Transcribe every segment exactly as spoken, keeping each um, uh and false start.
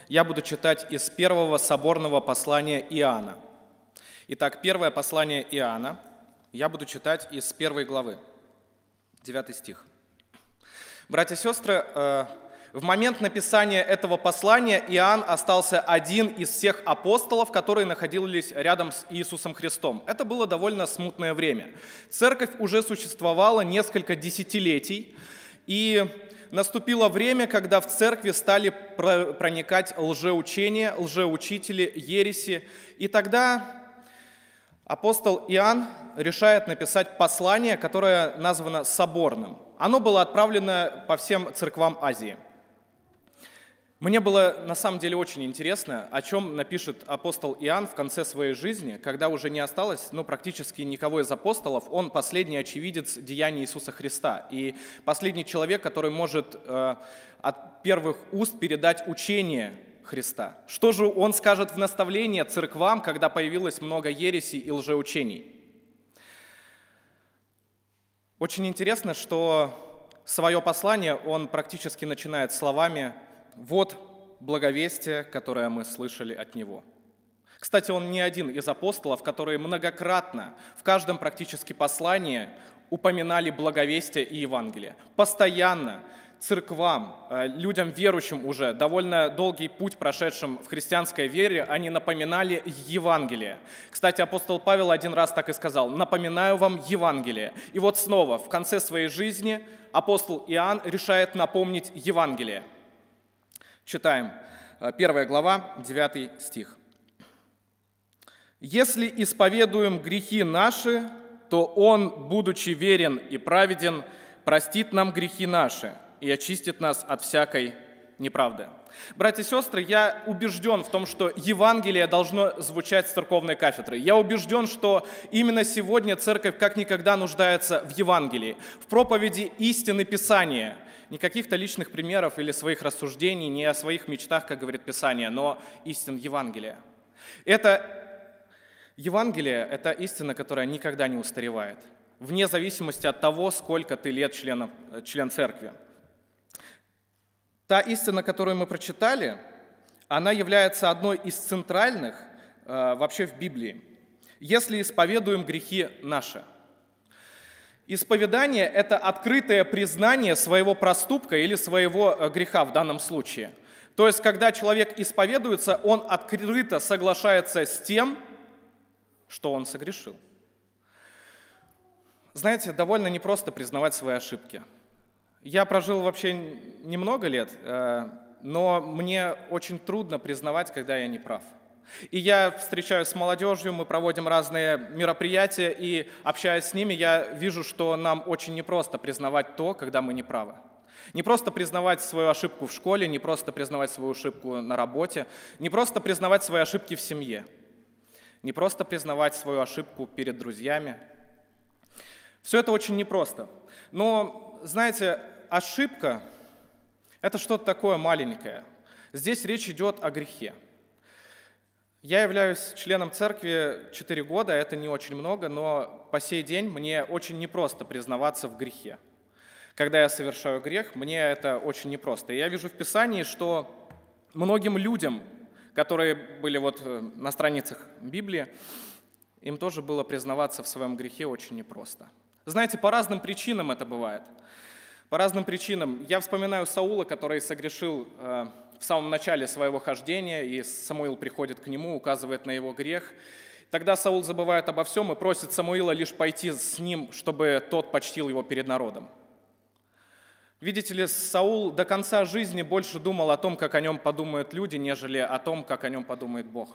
Я буду читать из первого соборного послания Иоанна. Итак, первое послание Иоанна. Я буду читать из первой главы, девятый стих. Братья и сестры, в момент написания этого послания Иоанн остался один из всех апостолов, которые находились рядом с Иисусом Христом. Это было довольно смутное время. Церковь уже существовала несколько десятилетий, и наступило время, когда в церкви стали проникать лжеучения, лжеучители, ереси. И тогда апостол Иоанн решает написать послание, которое названо соборным. Оно было отправлено по всем церквам Азии. Мне было на самом деле очень интересно, о чем напишет апостол Иоанн в конце своей жизни, когда уже не осталось ну, практически никого из апостолов. Он последний очевидец деяний Иисуса Христа и последний человек, который может э, от первых уст передать учение Христа. Что же он скажет в наставлении церквам, когда появилось много ересей и лжеучений? Очень интересно, что свое послание он практически начинает словами «Вот благовестие, которое мы слышали от Него». Кстати, он не один из апостолов, которые многократно в каждом практически послании упоминали благовестие и Евангелие. Постоянно церквам, людям верующим уже, довольно долгий путь прошедшим в христианской вере, они напоминали Евангелие. Кстати, апостол Павел один раз так и сказал: «Напоминаю вам Евангелие». И вот снова, в конце своей жизни, апостол Иоанн решает напомнить Евангелие. Читаем первая глава, девятый стих. «Если исповедуем грехи наши, то Он, будучи верен и праведен, простит нам грехи наши и очистит нас от всякой неправды». Братья и сестры, я убежден в том, что Евангелие должно звучать с церковной кафедры. Я убежден, что именно сегодня церковь как никогда нуждается в Евангелии, в проповеди истины Писания. Не каких-то личных примеров или своих рассуждений, не о своих мечтах, как говорит Писание, но истин Евангелия. Это Евангелие – это истина, которая никогда не устаревает, вне зависимости от того, сколько ты лет член, член церкви. Та истина, которую мы прочитали, она является одной из центральных э, вообще в Библии. «Если исповедуем грехи наши». Исповедание – это открытое признание своего проступка или своего греха в данном случае. То есть, когда человек исповедуется, он открыто соглашается с тем, что он согрешил. Знаете, довольно непросто признавать свои ошибки. Я прожил вообще немного лет, но мне очень трудно признавать, когда я не прав. И я встречаюсь с молодежью, мы проводим разные мероприятия, и общаясь с ними, я вижу, что нам очень непросто признавать то, когда мы не правы. Не просто признавать свою ошибку в школе, не просто признавать свою ошибку на работе, не просто признавать свои ошибки в семье, не просто признавать свою ошибку перед друзьями. Все это очень непросто. Но, знаете, ошибка – это что-то такое маленькое. Здесь речь идет о грехе. Я являюсь членом церкви четыре года, это не очень много, но по сей день мне очень непросто признаваться в грехе. Когда я совершаю грех, мне это очень непросто. И я вижу в Писании, что многим людям, которые были вот на страницах Библии, им тоже было признаваться в своем грехе очень непросто. Знаете, по разным причинам это бывает. По разным причинам. Я вспоминаю Саула, который согрешил в самом начале своего хождения, и Самуил приходит к нему, указывает на его грех. Тогда Саул забывает обо всем и просит Самуила лишь пойти с ним, чтобы тот почтил его перед народом. Видите ли, Саул до конца жизни больше думал о том, как о нем подумают люди, нежели о том, как о нем подумает Бог.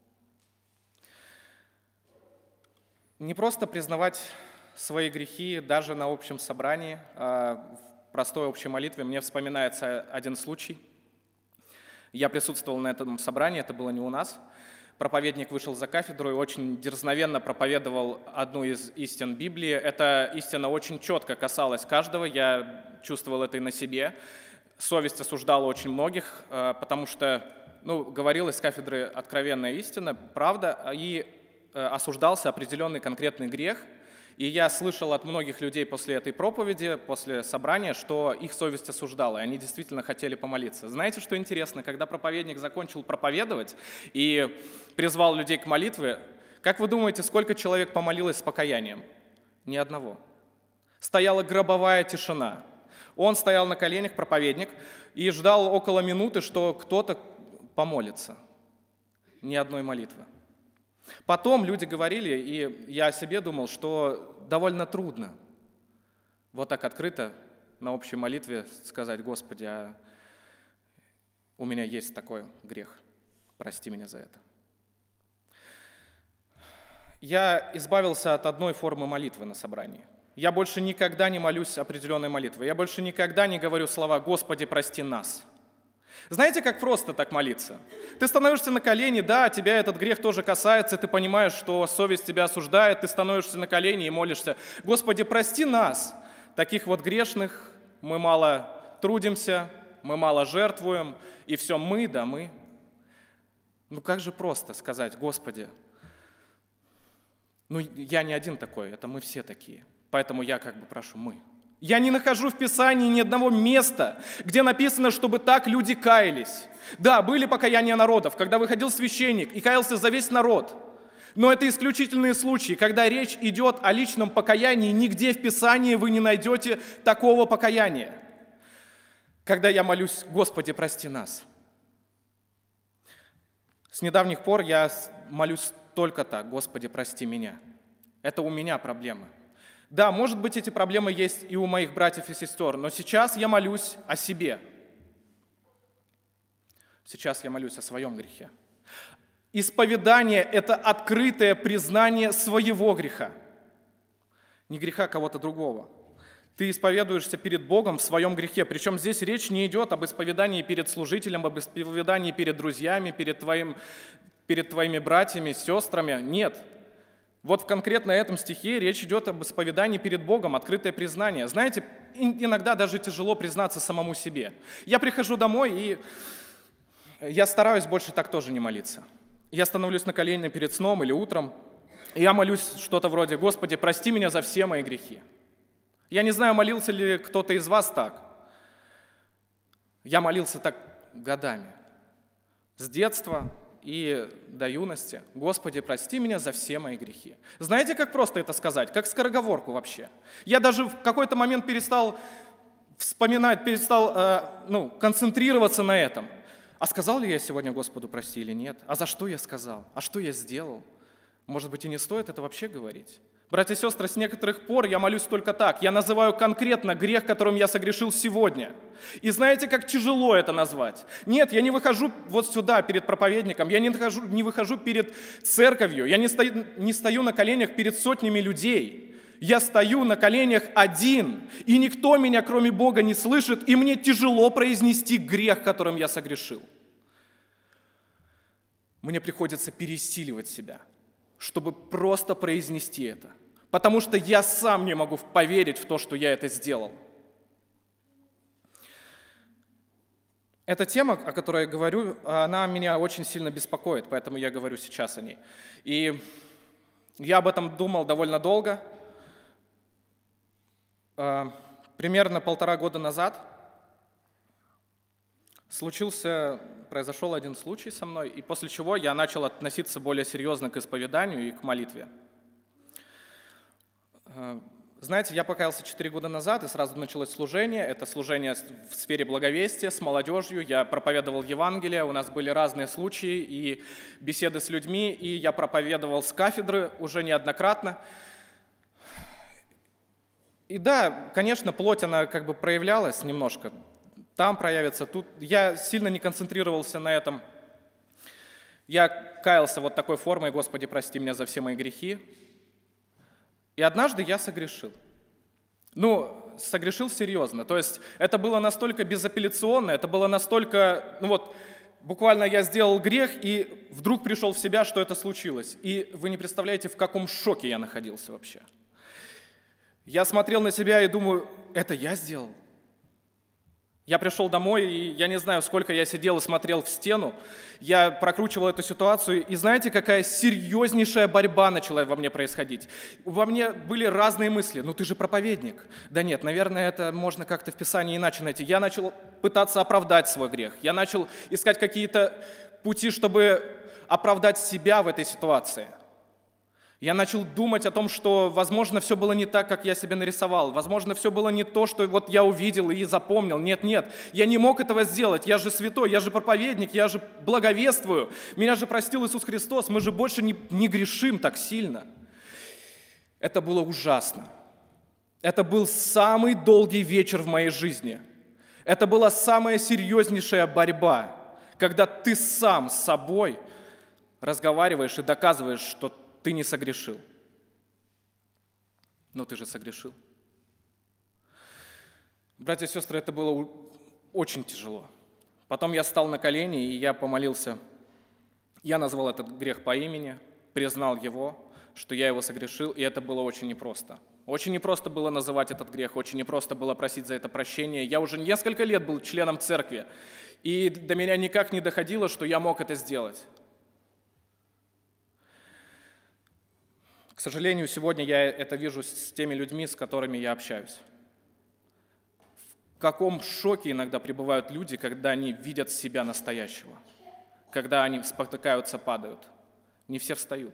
Не просто признавать свои грехи даже на общем собрании, в простой общей молитве. Мне вспоминается один случай. Я присутствовал на этом собрании, это было не у нас. Проповедник вышел за кафедру и очень дерзновенно проповедовал одну из истин Библии. Эта истина очень четко касалась каждого, я чувствовал это и на себе. Совесть осуждала очень многих, потому что, ну, говорилось с кафедры откровенная истина, правда, и осуждался определенный конкретный грех. И я слышал от многих людей после этой проповеди, после собрания, что их совесть осуждала, и они действительно хотели помолиться. Знаете, что интересно? Когда проповедник закончил проповедовать и призвал людей к молитве, как вы думаете, сколько человек помолилось с покаянием? Ни одного. Стояла гробовая тишина. Он стоял на коленях, проповедник, и ждал около минуты, что кто-то помолится. Ни одной молитвы. Потом люди говорили, и я о себе думал, что довольно трудно вот так открыто на общей молитве сказать: «Господи, а у меня есть такой грех, прости меня за это». Я избавился от одной формы молитвы на собрании. Я больше никогда не молюсь определенной молитвой. Я больше никогда не говорю слова «Господи, прости нас». Знаете, как просто так молиться? Ты становишься на колени, да, тебя этот грех тоже касается, ты понимаешь, что совесть тебя осуждает, ты становишься на колени и молишься: «Господи, прости нас, таких вот грешных, мы мало трудимся, мы мало жертвуем, и все мы, да мы». Ну как же просто сказать: «Господи, ну я не один такой, это мы все такие, поэтому я как бы прошу, мы». Я не нахожу в Писании ни одного места, где написано, чтобы так люди каялись. Да, были покаяния народов, когда выходил священник и каялся за весь народ. Но это исключительные случаи, когда речь идет о личном покаянии, нигде в Писании вы не найдете такого покаяния. Когда я молюсь: «Господи, прости нас». С недавних пор я молюсь только так: «Господи, прости меня». Это у меня проблемы. Да, может быть, эти проблемы есть и у моих братьев и сестер, но сейчас я молюсь о себе. Сейчас я молюсь о своем грехе. Исповедание – это открытое признание своего греха, не греха кого-то другого. Ты исповедуешься перед Богом в своем грехе, причем здесь речь не идет об исповедании перед служителем, об исповедании перед друзьями, перед, твоим, перед твоими братьями, сестрами. Нет. Вот в конкретно этом стихе речь идет об исповедании перед Богом, открытое признание. Знаете, иногда даже тяжело признаться самому себе. Я прихожу домой, и я стараюсь больше так тоже не молиться. Я становлюсь на колени перед сном или утром, и я молюсь что-то вроде: «Господи, прости меня за все мои грехи». Я не знаю, молился ли кто-то из вас так. Я молился так годами, с детства и до юности: «Господи, прости меня за все мои грехи». Знаете, как просто это сказать? Как скороговорку вообще. Я даже в какой-то момент перестал вспоминать, перестал э, ну, концентрироваться на этом. А сказал ли я сегодня Господу прости или нет? А за что я сказал? А что я сделал? Может быть, и не стоит это вообще говорить? Братья и сестры, с некоторых пор я молюсь только так. Я называю конкретно грех, которым я согрешил сегодня. И знаете, как тяжело это назвать? Нет, я не выхожу вот сюда перед проповедником, я не выхожу, не выхожу перед церковью, я не стою, не стою на коленях перед сотнями людей. Я стою на коленях один, и никто меня, кроме Бога, не слышит, и мне тяжело произнести грех, которым я согрешил. Мне приходится пересиливать себя, чтобы просто произнести это. Потому что я сам не могу поверить в то, что я это сделал. Эта тема, о которой я говорю, она меня очень сильно беспокоит, поэтому я говорю сейчас о ней. И я об этом думал довольно долго. Примерно полтора года назад случился, произошел один случай со мной, и после чего я начал относиться более серьезно к исповеданию и к молитве. Знаете, я покаялся четыре года назад, и сразу началось служение. Это служение в сфере благовестия, с молодежью. Я проповедовал Евангелие, у нас были разные случаи и беседы с людьми, и я проповедовал с кафедры уже неоднократно. И да, конечно, плоть, она как бы проявлялась немножко. Там проявится, тут. Я сильно не концентрировался на этом. Я каялся вот такой формой: «Господи, прости меня за все мои грехи». И однажды я согрешил. Ну, согрешил серьезно. То есть это было настолько безапелляционно, это было настолько, ну вот, буквально я сделал грех, и вдруг пришел в себя, что это случилось. И вы не представляете, в каком шоке я находился вообще. Я смотрел на себя и думаю: это я сделал? Я пришел домой, и я не знаю, сколько я сидел и смотрел в стену. Я прокручивал эту ситуацию, и знаете, какая серьезнейшая борьба начала во мне происходить. Во мне были разные мысли. Ну ты же проповедник. Да нет, наверное, это можно как-то в Писании иначе найти. Я начал пытаться оправдать свой грех. Я начал искать какие-то пути, чтобы оправдать себя в этой ситуации. Я начал думать о том, что, возможно, все было не так, как я себе нарисовал. Возможно, все было не то, что вот я увидел и запомнил. Нет, нет, я не мог этого сделать. Я же святой, я же проповедник, я же благовествую. Меня же простил Иисус Христос. Мы же больше не, не грешим так сильно. Это было ужасно. Это был самый долгий вечер в моей жизни. Это была самая серьезнейшая борьба, когда ты сам с собой разговариваешь и доказываешь, что ты не согрешил. Но ты же согрешил. Братья и сестры, это было очень тяжело. Потом я встал на колени, и я помолился. Я назвал этот грех по имени, признал его, что я его согрешил, и это было очень непросто. Очень непросто было называть этот грех, очень непросто было просить за это прощение. Я уже несколько лет был членом церкви, и до меня никак не доходило, что я мог это сделать. К сожалению, сегодня я это вижу с теми людьми, с которыми я общаюсь. В каком шоке иногда пребывают люди, когда они видят себя настоящего, когда они спотыкаются, падают. Не все встают.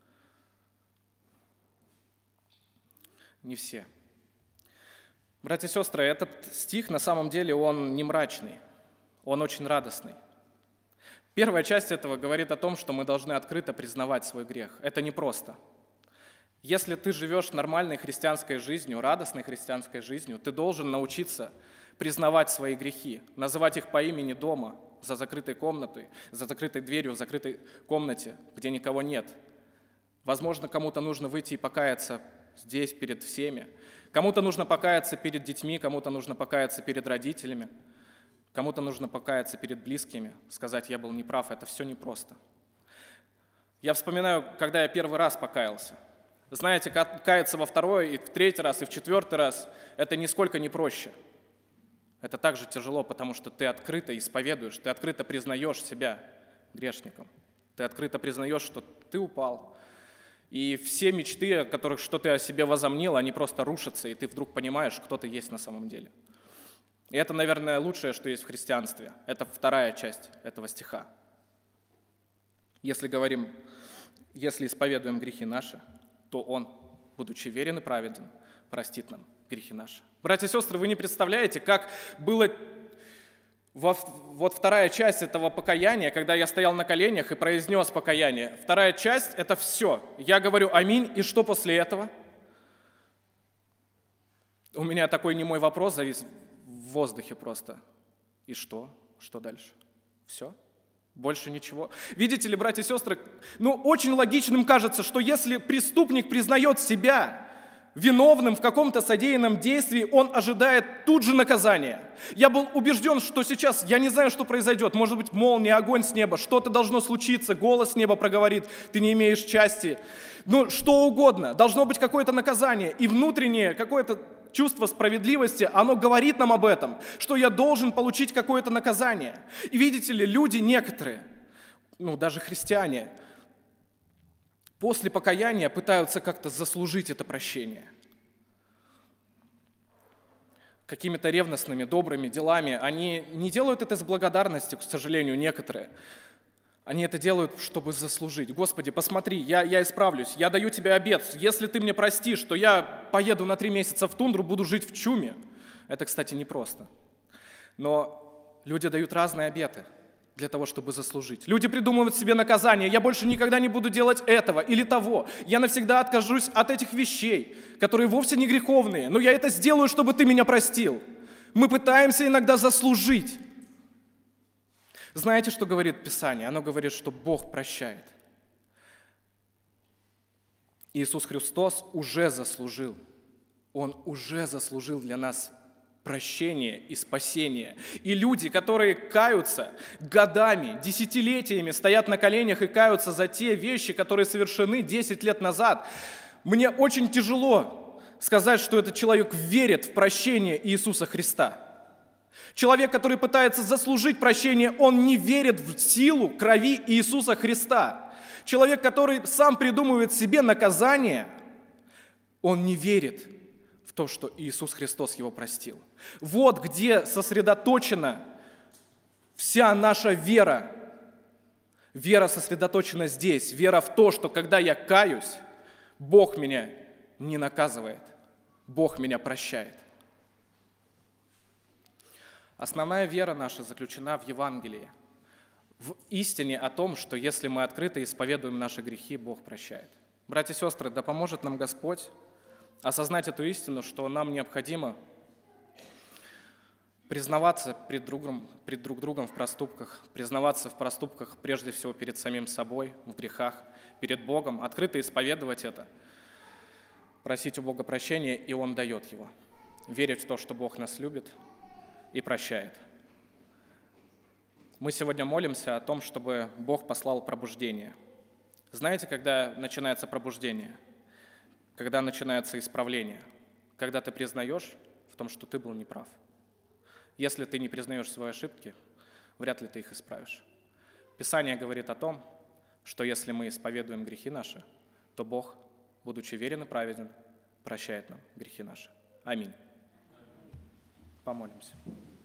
Не все. Братья и сестры, этот стих на самом деле он не мрачный, он очень радостный. Первая часть этого говорит о том, что мы должны открыто признавать свой грех. Это непросто. Если ты живешь нормальной христианской жизнью, радостной христианской жизнью, ты должен научиться признавать свои грехи, называть их по имени дома, за закрытой комнатой, за закрытой дверью, в закрытой комнате, где никого нет. Возможно, кому-то нужно выйти и покаяться здесь, перед всеми. Кому-то нужно покаяться перед детьми, кому-то нужно покаяться перед родителями, кому-то нужно покаяться перед близкими, сказать, я был неправ, это все непросто. Я вспоминаю, когда я первый раз покаялся. Знаете, каяться во второй, и в третий раз, и в четвертый раз – это нисколько не проще. Это также тяжело, потому что ты открыто исповедуешь, ты открыто признаешь себя грешником. Ты открыто признаешь, что ты упал. И все мечты, о которых что ты о себе возомнил, они просто рушатся, и ты вдруг понимаешь, кто ты есть на самом деле. И это, наверное, лучшее, что есть в христианстве. Это вторая часть этого стиха. Если говорим, если исповедуем грехи наши, то Он, будучи верен и праведен, простит нам грехи наши. Братья и сестры, вы не представляете, как было во, вот вторая часть этого покаяния, когда я стоял на коленях и произнес покаяние. Вторая часть – это все. Я говорю «Аминь», и что после этого? У меня такой немой вопрос завис в воздухе просто. И что? Что дальше? Все? Больше ничего. Видите ли, братья и сестры, ну, очень логичным кажется, что если преступник признает себя виновным в каком-то содеянном действии, он ожидает тут же наказания. Я был убежден, что сейчас, я не знаю, что произойдет, может быть, молния, огонь с неба, что-то должно случиться, голос с неба проговорит, ты не имеешь части, ну, что угодно, должно быть какое-то наказание, и внутреннее какое-то чувство справедливости, оно говорит нам об этом, что я должен получить какое-то наказание. И видите ли, люди некоторые, ну, даже христиане, после покаяния пытаются как-то заслужить это прощение. Какими-то ревностными, добрыми делами. Они не делают это с благодарностью, к сожалению, некоторые. Они это делают, чтобы заслужить. Господи, посмотри, я, я исправлюсь, я даю тебе обет. Если ты мне простишь, то я поеду на три месяца в тундру, буду жить в чуме. Это, кстати, непросто. Но люди дают разные обеты для того, чтобы заслужить. Люди придумывают себе наказание. Я больше никогда не буду делать этого или того. Я навсегда откажусь от этих вещей, которые вовсе не греховные. Но я это сделаю, чтобы ты меня простил. Мы пытаемся иногда заслужить. Знаете, что говорит Писание? Оно говорит, что Бог прощает. Иисус Христос уже заслужил. Он уже заслужил для нас прощение и спасение. И люди, которые каются годами, десятилетиями, стоят на коленях и каются за те вещи, которые совершены десять лет назад, мне очень тяжело сказать, что этот человек верит в прощение Иисуса Христа. Человек, который пытается заслужить прощение, он не верит в силу крови Иисуса Христа. Человек, который сам придумывает себе наказание, он не верит в то, что Иисус Христос его простил. Вот где сосредоточена вся наша вера. Вера сосредоточена здесь. Вера в то, что когда я каюсь, Бог меня не наказывает. Бог меня прощает. Основная вера наша заключена в Евангелии, в истине о том, что если мы открыто исповедуем наши грехи, Бог прощает. Братья и сестры, да поможет нам Господь осознать эту истину, что нам необходимо признаваться пред, другом, пред друг другом в проступках, признаваться в проступках прежде всего перед самим собой, в грехах, перед Богом, открыто исповедовать это, просить у Бога прощения, и Он дает его. Верить в то, что Бог нас любит и прощает. Мы сегодня молимся о том, чтобы Бог послал пробуждение. Знаете, когда начинается пробуждение? Когда начинается исправление? Когда ты признаешь в том, что ты был неправ. Если ты не признаешь свои ошибки, вряд ли ты их исправишь. Писание говорит о том, что если мы исповедуем грехи наши, то Бог, будучи верен и праведен, прощает нам грехи наши. Аминь. Помолимся.